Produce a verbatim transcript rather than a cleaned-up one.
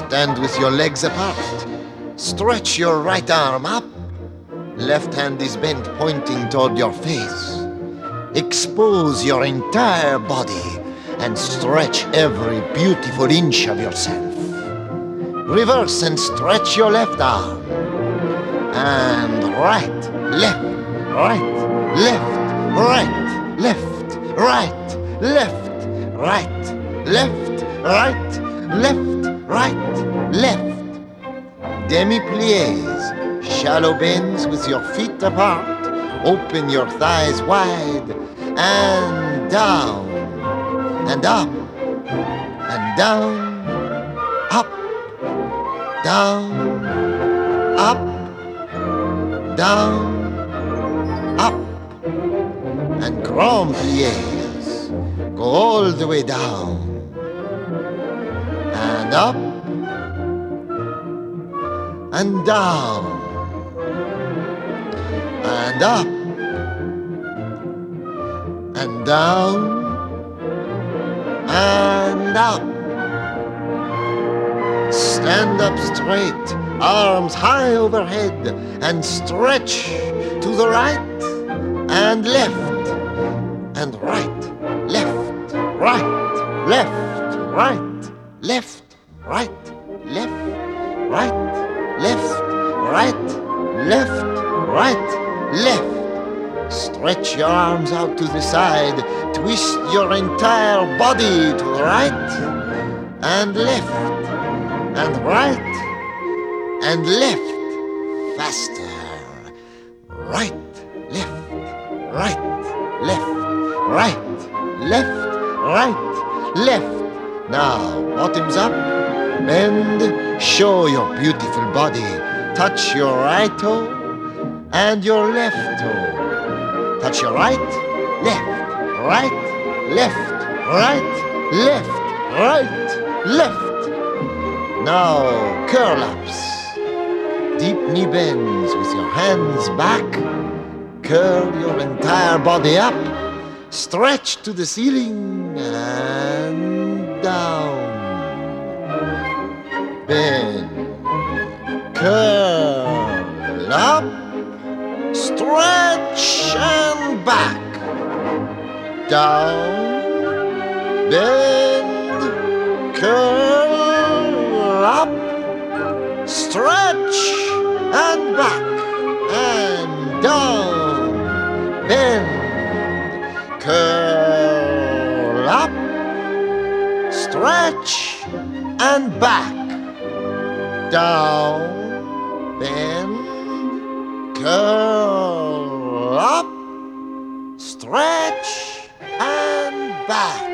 Stand with your legs apart. Stretch your right arm up. Left hand is bent, pointing toward your face. Expose your entire body and stretch every beautiful inch of yourself. Reverse and stretch your left arm. And right, left, right, left, right, left, right, left, right, left, right, left, right, left. Demi-pliés, shallow bends with your feet apart. Open your thighs wide and down and up and down, up, down, up, down, up, and grand pliés. Go all the way down and up and down and up and down and up. Stand up straight, arms high overhead, and stretch to the right and left and right, left, right, left, right, left, right, left, right, left, right, left, right, left. Stretch your arms out to the side, twist your entire body to the right and left and right and left. Faster. Right, left, right, left, right, left, right, left. Now, bottoms up. Bend. Show your beautiful body. Touch your right toe and your left toe. Touch your right, left, right, left, right, left, right, left. Now, curl-ups. Deep knee bends with your hands back. Curl your entire body up. Stretch to the ceiling and down. Bend. Curl up. Stretch and back. Down. Bend. Curl up. Stretch and back and down. Bend. Curl up. Stretch and back. Down. Bend. Curl up. Stretch and back.